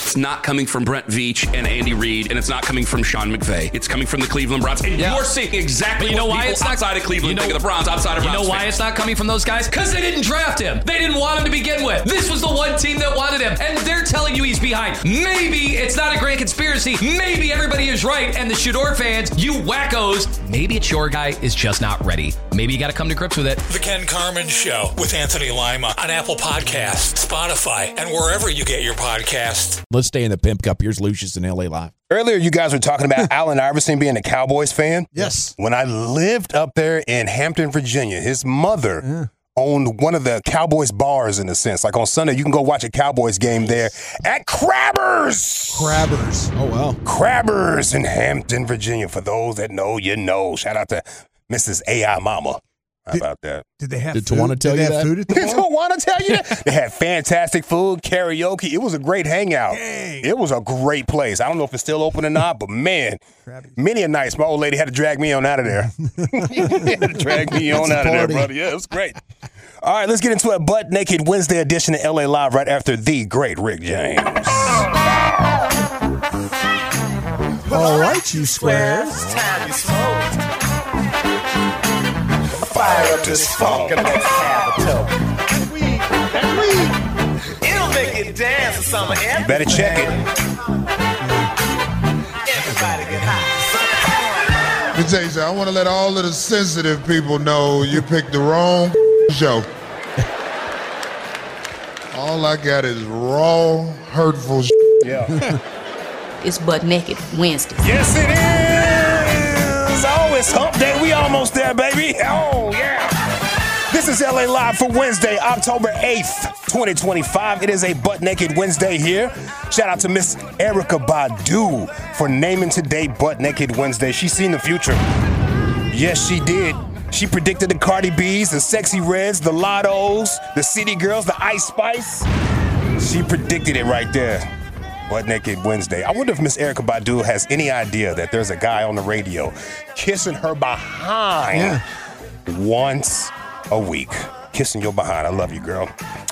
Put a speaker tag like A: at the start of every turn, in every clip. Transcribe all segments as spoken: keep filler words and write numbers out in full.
A: it's not coming from Brent Veach and Andy Reid, and it's not coming from Sean McVay. It's coming from the Cleveland Browns. And yeah. you're seeing exactly but you know what why people it's not, outside of Cleveland you know, think of the Browns, outside of
B: You
A: Browns
B: know why
A: fans.
B: it's not coming from those guys? Because they didn't draft him. They didn't want him to begin with. This was the one team that wanted him, and they're telling you he's behind. Maybe it's not a grand conspiracy. Maybe everybody is right, and the Shador fans, you wackos, maybe it's your guy is just not ready. Maybe you got to come to grips with it.
C: The Ken Carman Show with Anthony Lima on Apple Podcasts, Spotify, and wherever you get your podcasts.
D: Let's stay in the Pimp Cup. Here's Lucius in L A Live.
E: Earlier, you guys were talking about Allen Iverson being a Cowboys fan.
F: Yes.
E: When I lived up there in Hampton, Virginia, his mother yeah. owned one of the Cowboys bars, in a sense. Like on Sunday, you can go watch a Cowboys game there at Crabbers.
F: Crabbers.
D: Oh, wow.
E: Crabbers in Hampton, Virginia. For those that know, you know. Shout out to Missus A I Mama. How
F: did,
E: about that?
F: Did they have
D: did
F: food?
D: Tawana tell
F: did
D: you
F: they have
D: that?
F: food at the
E: Did
F: bar?
E: Tawana tell you that? They had fantastic food, karaoke. It was a great hangout.
F: Dang.
E: It was a great place. I don't know if it's still open or not, but man,
F: Krabby.
E: many a nights my old lady had to drag me on out of there. had to drag me on out of there, brother. Yeah, it was great. All right, let's get into a Butt Naked Wednesday edition of L A Live right after the great Rick James.
F: All right, you squares.
G: Time you smoke. Fire up this funk and let's have a toke. That weed, that weed, it'll make you dance to some of everything.
E: You better check it.
G: Everybody get high.
H: Let me tell you something. I want to let all of the sensitive people know you picked the wrong show. All I got is raw, hurtful shit.
E: Yeah.
I: It's Butt Naked Wednesday.
E: Yes, it is. Oh, it's hump day. We almost there, baby. Oh, yeah. This is L A Live for Wednesday, October eighth, twenty twenty-five. It is a Butt Naked Wednesday here. Shout out to Miss Erykah Badu for naming today Butt Naked Wednesday. She's seen the future. Yes, she did. She predicted the Cardi B's, the Sexy Reds, the Lottos, the City Girls, the Ice Spice. She predicted it right there. Butt Naked Wednesday. I wonder if Miss Erykah Badu has any idea that there's a guy on the radio kissing her behind yeah. once a week. Kissing your behind. I love you, girl.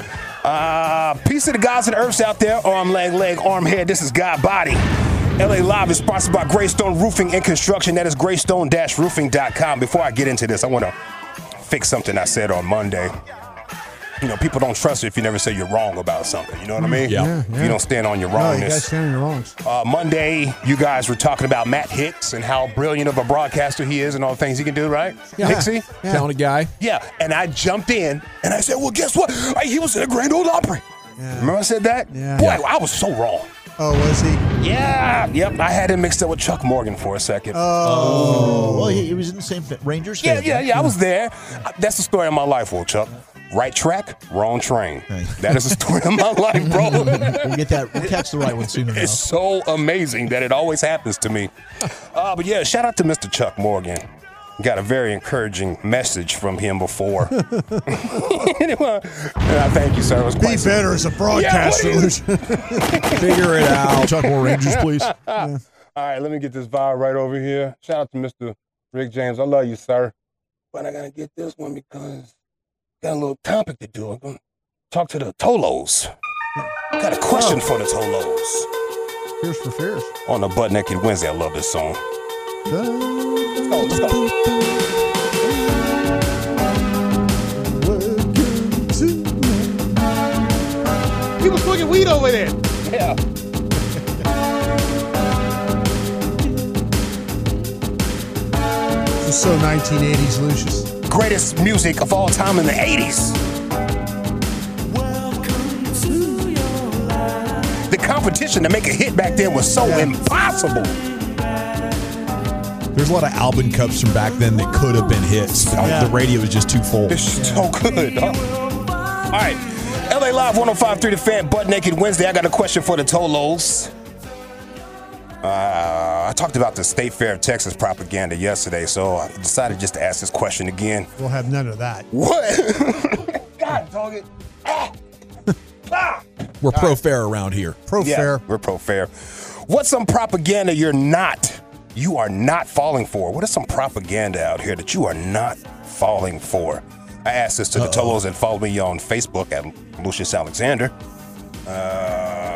E: Uh, peace to the gods and earths out there. Arm, leg, leg, arm, head. This is God Body. L A Live is sponsored by Greystone Roofing and Construction. That is greystone dash roofing dot com. Before I get into this, I want to fix something I said on Monday. You know, people don't trust you if you never say you're wrong about something. You know what I mean?
D: Yeah.
F: yeah, yeah.
E: You don't stand on your
F: No,
E: wrongness.
F: you guys stand on your wrongs.
E: Uh, Monday, you guys were talking about Matt Hicks and how brilliant of a broadcaster he is and all the things he can do, right?
F: Yeah.
E: Hicksy?
F: Yeah.
D: Talented guy.
E: Yeah. And I jumped in and I said, well, guess what? Hey, he was in a Grand Ole Opry.
F: Yeah.
E: Remember I said that?
F: Yeah.
E: Boy,
F: Yeah.
E: I was so wrong.
F: Oh, was he?
E: Yeah. Yep. I had him mixed up with Chuck Morgan for a second.
F: Oh.
J: Well, he, he was in the same fa- Rangers.
E: Yeah,
J: family.
E: yeah, yeah. I was there. That's the story of my life, well, Chuck. Right track, wrong train.
J: Hey.
E: That is the story of my life, bro.
J: We'll get that. We'll catch the right one soon enough.
E: It's so amazing that it always happens to me. Uh, but yeah, shout out to Mister Chuck Morgan. Got a very encouraging message from him before. Anyway, and I thank you, sir. It was
F: Be
E: quite
F: better as a broadcaster.
E: Yeah,
D: Figure it out. Chuck more Rangers, please.
E: Yeah. All right, let me get this vibe right over here. Shout out to Mister Rick James. I love you, sir. But I got to get this one because got a little topic to do. I'm going to talk to the Tolos. Got a question for the Tolos.
F: Fears for fears.
E: On the Butt Naked Wednesday. I love this song. Let's go, let's go.
G: He was smoking weed over there.
E: Yeah.
F: This is so nineteen eighties, Lucius.
E: Greatest music of all time in the eighties. The competition to make a hit back then was so yeah. impossible.
D: There's a lot of album cups from back then that could have been hits. Yeah. The radio was just too full.
E: It's so good. Huh? All right. L A Live one oh five point three The Fan, Butt Naked Wednesday. I got a question for the Tolos. Uh, I talked about the State Fair of Texas propaganda yesterday, so I decided just to ask this question again.
F: We'll have none of that.
E: What? God dog it. Ah. Ah.
D: We're pro right. fair around here.
F: Pro
E: yeah,
F: fair.
E: We're pro fair. What's some propaganda you're not, you are not falling for? What is some propaganda out here that you are not falling for? I asked this to Uh-oh. the Tolos that follow me on Facebook at Lucius Alexander. Uh,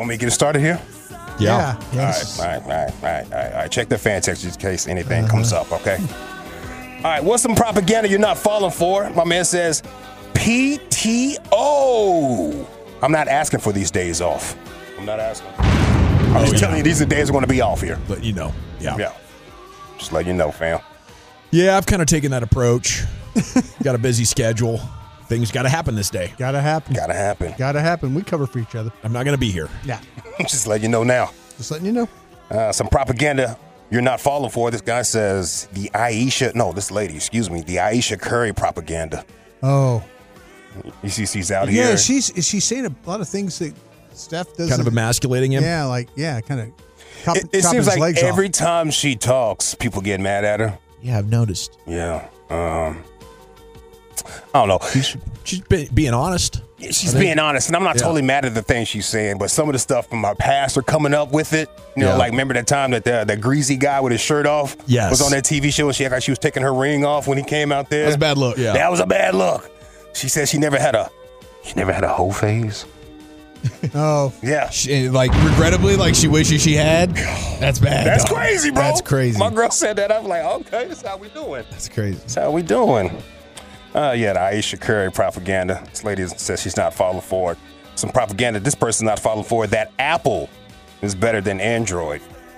E: Want me to get it started here?
F: Yeah.
E: All right, all right, all right, all right, all right, all right. Check the fan text just in case anything uh-huh. comes up, okay? All right, what's some propaganda you're not falling for? My man says, P T O. I'm not asking for these days off. I'm not asking. I'm
D: oh,
E: just
D: yeah.
E: telling you these are days are going to be off here.
D: But you know, yeah.
E: Yeah. Just let you know, fam.
D: Yeah, I've kind of taken that approach. Got a busy schedule. Things got to happen this day.
F: Gotta happen.
E: Gotta happen.
F: Gotta happen. We cover for each other.
D: I'm not going to be here.
F: Yeah.
E: Just let you know now.
F: Just letting you know.
E: Uh, some propaganda you're not falling for. This guy says the Aisha, no, this lady, excuse me, the Aisha Curry propaganda.
F: Oh.
E: You see, she's out
F: yeah,
E: here.
F: Yeah, she's she's saying a lot of things that Steph doesn't.
D: Kind of emasculating him.
F: Yeah, like yeah, kind of. Cop,
E: it it seems like every off. time she talks, people get mad at her.
J: Yeah, I've noticed.
E: Yeah. Um, I don't know.
D: She's, she's be, being honest.
E: Yeah, she's being honest, and I'm not yeah. totally mad at the things she's saying, but some of the stuff from my past are coming up with it. You know, yeah. like remember that time that the, the greasy guy with his shirt off
D: yes.
E: was on that T V show, and she acted like she was taking her ring off when he came out there.
D: That was a bad look. Yeah,
E: that was a bad look. She said she never had a, she never had a hoe phase.
F: Oh
E: yeah,
K: she, like regrettably, like she wishes she had. That's bad.
E: That's
K: dog.
E: crazy, bro.
K: That's crazy.
E: My girl said that. I'm like, okay, that's how we doing.
K: That's crazy.
E: That's how we doing. Uh, yeah, the Aisha Curry propaganda. This lady says she's not falling for it. Some propaganda. This person's not falling for it. That Apple is better than Android.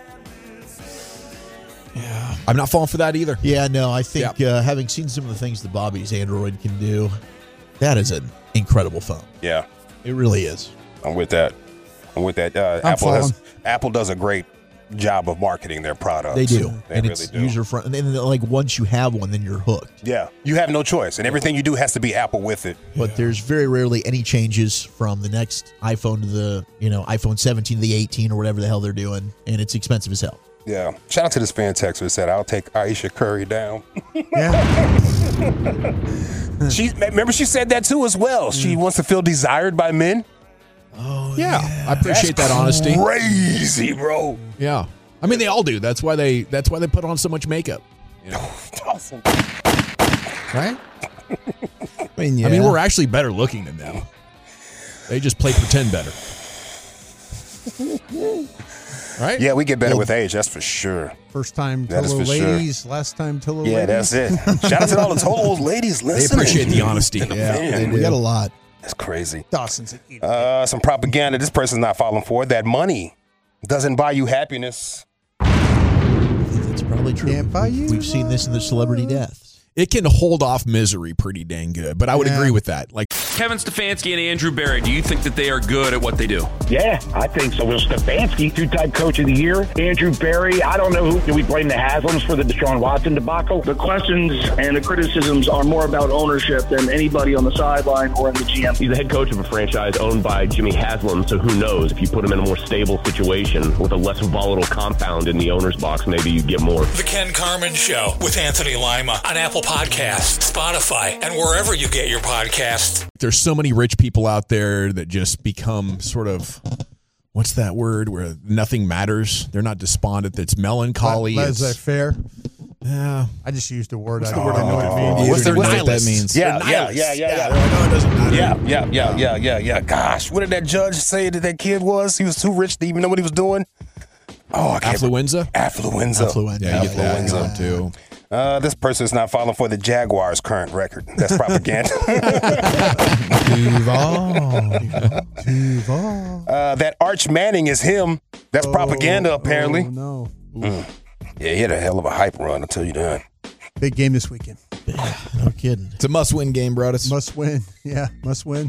D: Yeah, I'm not falling for that either.
J: Yeah, no, I think
D: yeah.
J: uh, having seen some of the things that Bobby's Android can do, that is an incredible phone.
E: Yeah,
J: it really is.
E: I'm with that. I'm with that. Uh, Apple has Apple does a great job of marketing their products.
J: They do,
E: they
J: and
E: really
J: it's
E: do.
J: user friendly. And then, like once you have one, then you're hooked.
E: Yeah, you have no choice, and everything you do has to be Apple with it.
J: But yeah. there's very rarely any changes from the next iPhone to the you know iPhone seventeen to the eighteen or whatever the hell they're doing, and it's expensive as hell.
E: Yeah. Shout out to this fan texter who said, "I'll take Aisha Curry down."
F: Yeah.
E: She remember she said that too as well. Mm. She wants to feel desired by men.
D: Oh yeah, yeah. I appreciate
E: That's
D: that honesty.
E: Crazy, bro.
D: Yeah, I mean they all do. That's why they. That's why they put on so much makeup. You know?
E: Awesome.
K: Right? I mean, yeah.
D: I mean, we're actually better looking than them. They just play pretend better. Right?
E: Yeah, we get better well, with age. That's for sure.
F: First time
E: that
F: Tolo ladies,
E: sure.
F: last time Tolo
E: yeah,
F: ladies.
E: Yeah, that's it. Shout out to all the Tolo ladies listening.
D: They appreciate the honesty.
J: Yeah, Man, we got a lot.
E: That's crazy.
F: Dawson's
E: uh, some propaganda. This person's not falling for it. That money doesn't buy you happiness.
J: That's probably true.
F: Can't buy you.
J: We've seen this in the celebrity deaths.
D: It can hold off misery pretty dang good, but I would yeah. agree with that. Like
A: Kevin Stefanski and Andrew Berry, do you think that they are good at what they do?
L: Yeah, I think so. Well, Stefanski, two-time coach of the year. Andrew Berry, I don't know who. Do we blame the Haslams for the Deshaun Watson debacle?
M: The questions and the criticisms are more about ownership than anybody on the sideline or in the G M.
N: He's the head coach of a franchise owned by Jimmy Haslam, so who knows? If you put him in a more stable situation with a less volatile compound in the owner's box, maybe you get more.
C: The Ken Carman Show with Anthony Lima on Apple Podcasts, Spotify, and wherever you get your podcasts.
D: There's so many rich people out there that just become sort of, what's that word, where nothing matters. They're not despondent. It's melancholy.
F: Laissez-faire.
D: Yeah.
F: I just used a word.
D: What's
F: I
D: the
F: don't
D: word I know
F: what
D: it means?
E: What's the
K: word that means?
E: Yeah, yeah, yeah, yeah, yeah.
D: I know it doesn't matter.
E: Yeah, yeah, yeah, yeah, yeah, yeah. Gosh, what did that judge say that that kid was? He was too rich to even know what he was doing? Oh, I can't
D: Affluenza?
E: Affluenza.
J: Affluenza.
D: Yeah, you get that
E: Affluenza.
D: one too.
E: Uh, this person's not falling for the Jaguars' current record. That's propaganda.
F: Duval. Duval.
E: Uh, that Arch Manning is him. That's
F: oh,
E: propaganda, apparently.
F: Oh, no.
E: Mm. Yeah, he had a hell of a hype run, I'll tell you that.
F: Big game this weekend.
J: Yeah, no kidding.
K: It's a must-win game, Brodus.
F: Must win. Yeah, must win.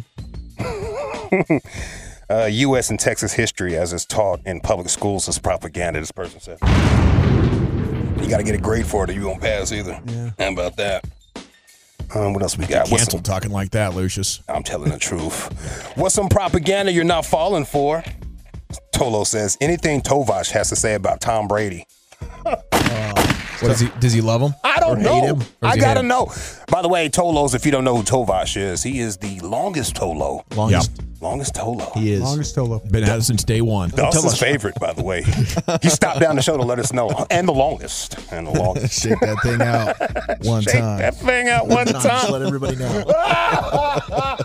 E: uh, U S and Texas history, as is taught in public schools, is propaganda, this person said. You got to get a grade for it or you won't pass either.
F: Yeah.
E: How about that? Um, what else we got?
D: Canceled some, talking like that, Lucius.
E: I'm telling the truth. What's some propaganda you're not falling for? Tolo says, anything Tovash has to say about Tom Brady.
K: uh, what does he, does he love him?
E: I don't
K: or
E: know.
K: Hate him?
E: I got to know. By the way, Tolos, if you don't know who Tovash is, he is the longest Tolo.
J: Longest.
E: Yep. Longest Tolo.
J: He is.
F: Longest Tolo.
D: Been at it since day one.
E: Dawson's favorite, by the way. He stopped down the show to let us know. And the longest. And the longest.
K: Shake that thing out one
E: Shake
K: time.
E: that thing out one
J: no,
E: time.
J: Just let everybody know.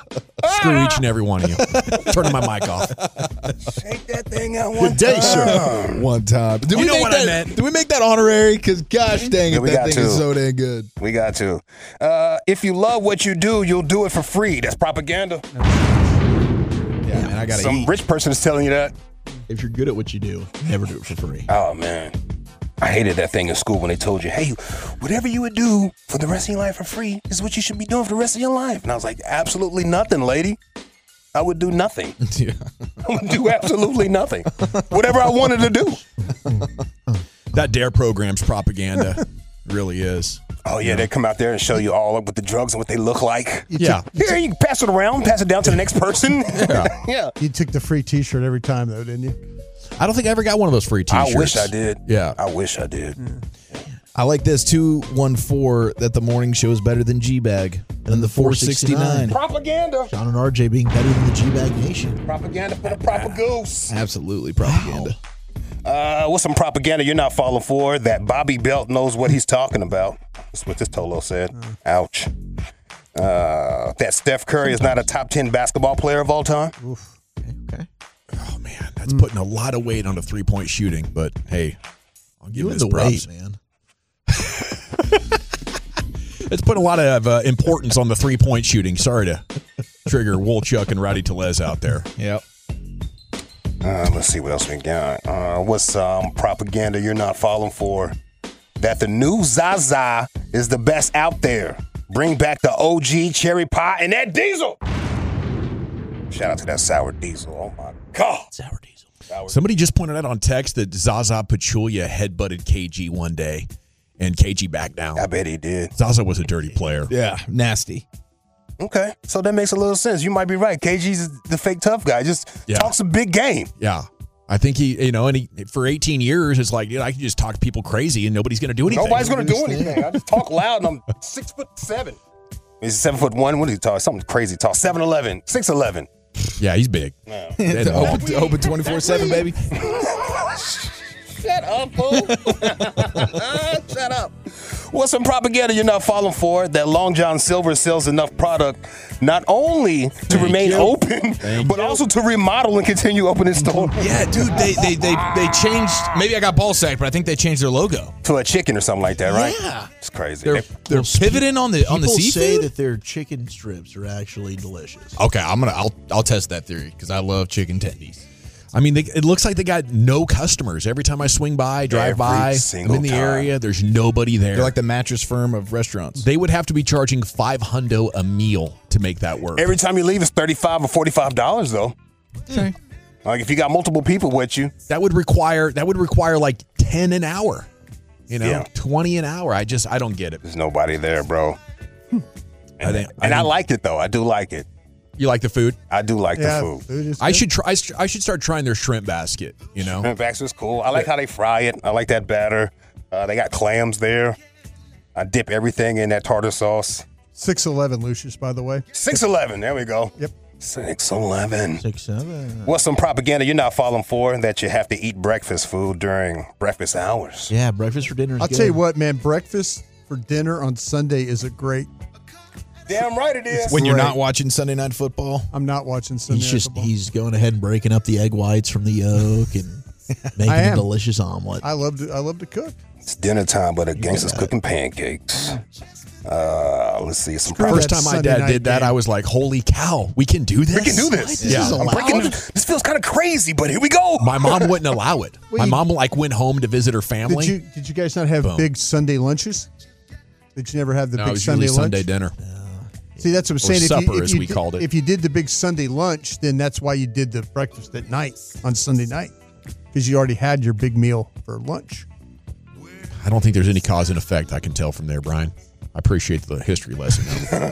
D: Screw each and every one of you. Turning my mic off.
E: Shake that thing out one
J: Good day,
E: time.
J: sir.
K: One time. Did
D: You
K: we
D: know
K: make
D: what
K: that,
D: I meant.
K: Did we make that honorary? Because gosh dang
E: Yeah,
K: it,
E: we
K: that
E: got
K: thing
E: to.
K: is so dang good.
E: We got to. Uh, if you love what you do, you'll do it for free. That's propaganda.
K: Yeah, man, I gotta
E: Some
K: eat.
E: rich person is telling you that.
J: If you're good at what you do, never do it for free.
E: Oh, man. I hated that thing in school when they told you, hey, whatever you would do for the rest of your life for free is what you should be doing for the rest of your life. And I was like, absolutely nothing, lady. I would do nothing.
K: Yeah.
E: I would do absolutely nothing. Whatever I wanted to do.
D: That DARE program's propaganda. Really is.
E: Oh, yeah, they come out there and show you all up with the drugs and what they look like.
F: You
D: Yeah.
F: Took,
E: Here, you can pass it around, pass it down to the next person.
D: Yeah.
E: Yeah.
F: you took the free T-shirt every time, though, didn't you?
D: I don't think I ever got one of those free T-shirts.
E: I wish I did.
D: Yeah.
E: I wish I did.
K: I like this two one four that the morning show is better than G-Bag. And the four sixty-nine.
E: Propaganda.
J: John and R J being better than the G-Bag Nation.
E: Propaganda for the proper goose.
K: Absolutely propaganda.
E: Uh, what's some propaganda you're not falling for that Bobby Belt knows what he's talking about? That's what this Tolo said. Ouch. Uh, that Steph Curry is not a top ten basketball player of all time.
J: Oof. Okay. okay.
D: Oh, man. That's putting a lot of weight on the three-point shooting. But, hey, I'll give
J: You
D: him
J: and
D: his
J: the
D: props.
J: weight, man.
D: It's putting a lot of uh, importance on the three-point shooting. Sorry to trigger Wolchuk and Rowdy Telez out there.
K: Yep.
E: Uh, let's see what else we got. Uh, what's some propaganda you're not falling for? That the new Zaza is the best out there. Bring back the O G cherry pie and that diesel. Shout out to that sour diesel. Oh, my God.
J: Sour diesel.
E: Sour
D: Somebody just pointed out on text that Zaza Pachulia headbutted K G one day, and K G backed down.
E: I bet he did.
D: Zaza was a dirty player.
K: Yeah, nasty.
E: Okay, so that makes a little sense. You might be right. K G's the fake tough guy. Just
D: Yeah.
E: talks a big game.
D: Yeah. I think he, you know, and he, for eighteen years, it's like, you know, I can just talk people crazy and nobody's going to do anything.
E: Nobody's going to do anything. I just talk loud and I'm six foot seven. He's seven foot one. What did he talk? Something crazy tall. seven eleven. six eleven.
D: Yeah, he's big.
E: No.
K: open open twenty-four seven, baby.
E: Shut up, fool. Shut up. What's some propaganda you're not falling for? That Long John Silver sells enough product not only to
D: Thank
E: remain
D: you.
E: open,
D: Thank
E: but
D: you.
E: also to remodel and continue opening stores.
K: Yeah, dude, they they they they changed. Maybe I got ball sacked, but I think they changed their logo.
E: To a chicken or something like that, right?
K: Yeah.
E: It's crazy.
K: They're
E: They-
K: they're pivoting on the on the
J: People say
K: seafood.
J: that their chicken strips are actually delicious.
K: Okay, I'm gonna I'll I'll test that theory because I love chicken tendies.
D: I mean, they, it looks like they got no customers. Every time I swing by, drive
E: Every
D: by, I'm
E: single
D: in the
E: time.
D: area, there's nobody there.
K: They're like the Mattress Firm of restaurants.
D: They would have to be charging five hundo a meal to make that work.
E: Every time you leave, it's thirty-five or forty-five dollars though.
K: Okay.
E: Like if you got multiple people with you,
D: that would require that would require like ten an hour. You know,
E: Yeah.
D: twenty an hour. I just I don't get it.
E: there's nobody there, bro. And
D: I think
E: and I,
D: think-
E: liked it though. I do like it.
D: You like the food?
E: I do like
F: Yeah,
E: the food.
F: food is
D: I
F: good.
D: should try. I should start trying their shrimp basket. You know,
E: Shrimp Baxter's cool. I like how they fry it. I like that batter. Uh, they got clams there. I dip everything in that tartar sauce.
F: six eleven, Lucius, by the way.
E: six eleven. There we go.
F: Yep.
E: six eleven.
J: Six, seven.
E: What's some propaganda you're not falling for that you have to eat breakfast food during breakfast hours?
J: Yeah, breakfast for dinner is
F: I'll
J: good.
F: tell you what, man, breakfast for dinner on Sunday is a great.
E: Damn right it is.
K: When you're
F: Right.
K: not watching Sunday Night Football,
F: I'm not watching Sunday
J: He's
F: Night
J: just
F: Football.
J: he's going ahead and breaking up the egg whites from the yolk and making
F: I
J: a
F: am.
J: delicious omelet.
F: I love to. I love to cook.
E: It's dinner time, but the gangsters cooking pancakes. Uh, let's see some
F: Screw
E: propaganda.
D: first
F: that
D: time my
F: Sunday
D: dad
F: night
D: did that,
F: game.
D: I was like, "Holy cow, we can do this!
E: We can do this.
J: This
D: Yeah.
J: is
E: I'm
J: allowed.
E: breaking. This feels kind of crazy, but here we go.
D: My mom wouldn't allow it.
F: Well,
D: My
F: you-
D: mom like went home to visit her family.
F: Did you Did you guys not have
D: Boom.
F: big Sunday lunches? Did you never have the
D: no, it
F: big
D: was
F: Sunday
D: usually
F: lunch?
D: Sunday dinner.
F: See, that's what I'm
D: Or
F: saying. If
D: supper,
F: you, if
D: as
F: you
D: we
F: did,
D: called it.
F: If you did the big Sunday lunch, then that's why you did the breakfast at night on Sunday night, because you already had your big meal for lunch.
D: I don't think there's any cause and effect I can tell from there, Brian. I appreciate the history lesson.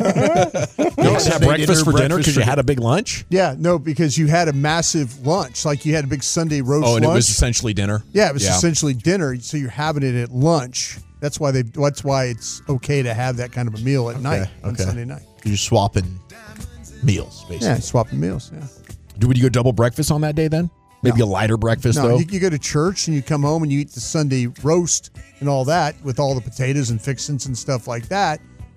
D: You guys have
J: Sunday
D: breakfast
J: dinner,
D: for dinner
J: breakfast
D: because
J: for
D: you had a big lunch?
F: Yeah, no, because you had a massive lunch, like you had a big Sunday roast
D: Oh, and
F: lunch.
D: it was essentially dinner?
F: Yeah, it was
D: Yeah.
F: essentially dinner. So you're having it at lunch. That's why they. That's why it's okay to have that kind of a meal at night on
J: okay.
F: Sunday night.
J: You're swapping meals, basically.
F: Yeah, swapping meals. Yeah.
D: Do Would you go double breakfast on that day then? Maybe a lighter breakfast,
F: No,
D: though?
F: you, you go to church and you come home and you eat the Sunday roast and all that with all the potatoes and fixins and stuff like that.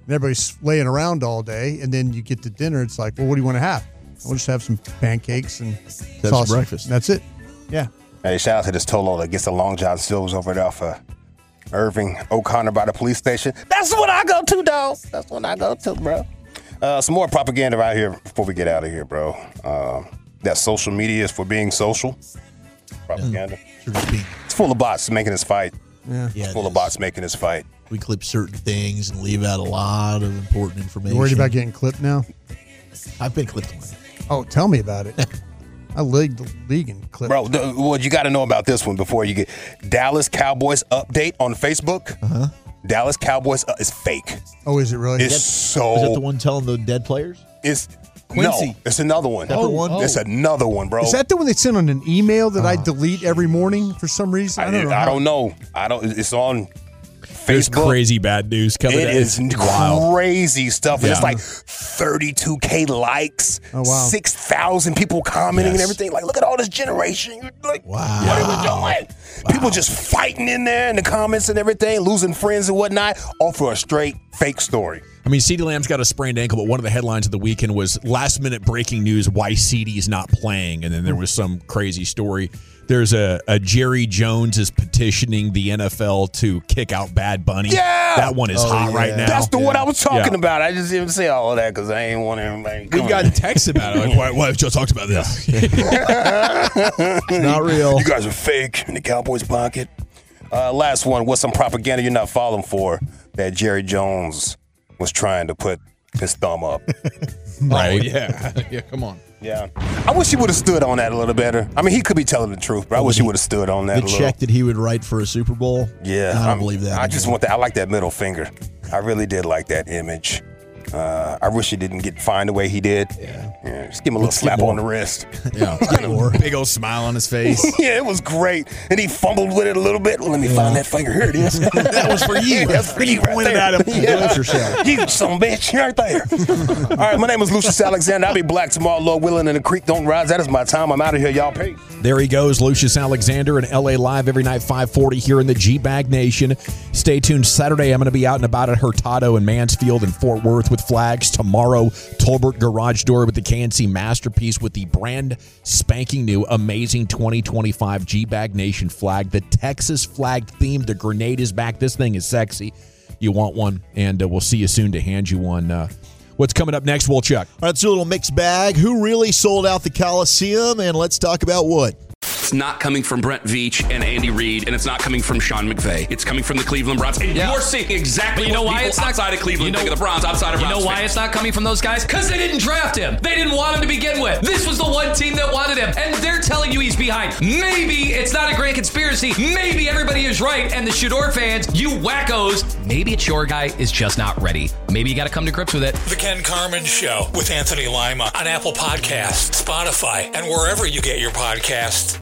F: And everybody's laying around all day, and then you get to dinner. It's like, well, what do you want to have? We'll just have some pancakes and
J: That's
F: sausage.
J: breakfast.
F: That's it. Yeah.
E: Hey, shout out to this Tolo that gets the Long John Silver's over there off of Irving O'Connor by the police station. That's what I go to, dog. That's what I go to, bro. Uh, some more propaganda right here before we get out of here, bro. Uh, that social media is for being social. Propaganda.
J: Mm.
E: It's full of bots making us fight.
F: Yeah.
J: Yeah,
E: full
J: it
E: of bots making us fight.
J: We clip certain things and leave out a lot of important information.
F: You worried about getting clipped now?
J: I've been clipped.
F: Oh, tell me about it. I league the league and clipped.
E: Bro, the, what you got to know about this one before you get Dallas Cowboys update on Facebook.
J: Uh-huh.
E: Dallas Cowboys uh, is fake.
F: Oh, is it really?
E: It's
J: Is that-
E: so.
J: Is that the one telling the dead players?
E: It's
J: Quincy.
E: No, it's another one.
J: Separate one?
E: It's another one, bro.
F: Is that the one they sent on an email that I delete every morning for some reason? I don't know.
E: I
F: how-
E: don't know. I don't. It's on
D: There's
E: Facebook.
D: crazy bad news coming.
E: It
D: out.
E: is
D: It's wild.
E: crazy stuff. And
D: Yeah.
E: It's like thirty-two K likes,
F: Oh, wow.
E: six thousand people commenting and
D: Yes.
E: everything. Like, look at all this generation. You're like,
J: Wow.
E: what are we doing? People just fighting in there in the comments and everything, losing friends and whatnot, all for a straight fake story.
D: I mean, CeeDee Lamb's got a sprained ankle, but one of the headlines of the weekend was last minute breaking news why CeeDee's not playing. And then there was some crazy story. There's a, a Jerry Jones is petitioning the N F L to kick out Bad Bunny.
E: Yeah.
D: That one is
J: Oh,
D: hot
J: yeah.
D: right now.
E: That's the one I was talking
D: Yeah.
E: about. I just didn't say all of that because I ain't want everybody.
D: We
E: coming.
D: got texts about it. Like, why, why have you talked about this?
J: It's not real.
E: You guys are fake in the Cowboys' pocket. Uh, last one. What's some propaganda you're not falling for that Jerry Jones was trying to put his thumb up?
D: Right.
K: Oh, yeah. Yeah, come on.
E: Yeah. I wish he would have stood on that a little better. I mean, he could be telling the truth, but I wish he would have stood on that
J: The
E: a little.
J: check that he would write for a Super Bowl.
E: Yeah.
J: I don't
E: I'm-
J: believe that.
E: I just want that. I like that middle finger. I really did like that image. Uh, I wish he didn't get fined the way he did. Yeah. yeah just give him a little
J: Let's
E: slap
J: get
E: on
J: more.
E: the wrist.
D: Yeah. Big old smile on his face.
E: Yeah, it was great. And he fumbled with it a little bit. Let me find that finger. Here it is.
D: That was for you.
E: That's for you. Right
D: Pointed
E: there.
D: at him.
E: Yeah.
J: Bless yourself.
E: You some bitch right there. All right, my name is Lucius Alexander. I'll be black tomorrow, Lord willing, and the creek don't rise. That is my time. I'm out of here, y'all. Peace.
D: There he goes, Lucius Alexander in L A Live every night, five forty here in the G-Bag Nation. Stay tuned. Saturday, I'm going to be out and about at Hurtado and Mansfield and Fort Worth with flags. Tomorrow, Tolbert Garage Door with the K N C Masterpiece with the brand spanking new, amazing twenty twenty-five G-Bag Nation flag. The Texas flag theme. The grenade is back. This thing is sexy. You want one, and uh, we'll see you soon to hand you one. Uh, what's coming up next, Wolchuk?
J: All right, let's do a little mixed bag. Who really sold out the Coliseum? And let's talk about what.
A: It's not coming from Brent Veach and Andy Reid, and it's not coming from Sean McVay. It's coming from the Cleveland Browns. And
B: Yeah.
A: you're seeing exactly
B: But you know
A: what
B: why
A: people
B: it's not
A: outside of Cleveland
B: you know,
A: think of the Browns, outside of
B: You
A: Browns
B: know why
A: fans.
B: it's not coming from those guys? Because they didn't draft him. They didn't want him to begin with. This was the one team that wanted him, and they're telling you he's behind. Maybe it's not a grand conspiracy. Maybe everybody is right, and the Shador fans, you wackos, maybe it's your guy is just not ready. Maybe you got to come to grips with it.
C: The Ken Carmen Show with Anthony Lima on Apple Podcasts, Spotify, and wherever you get your podcasts.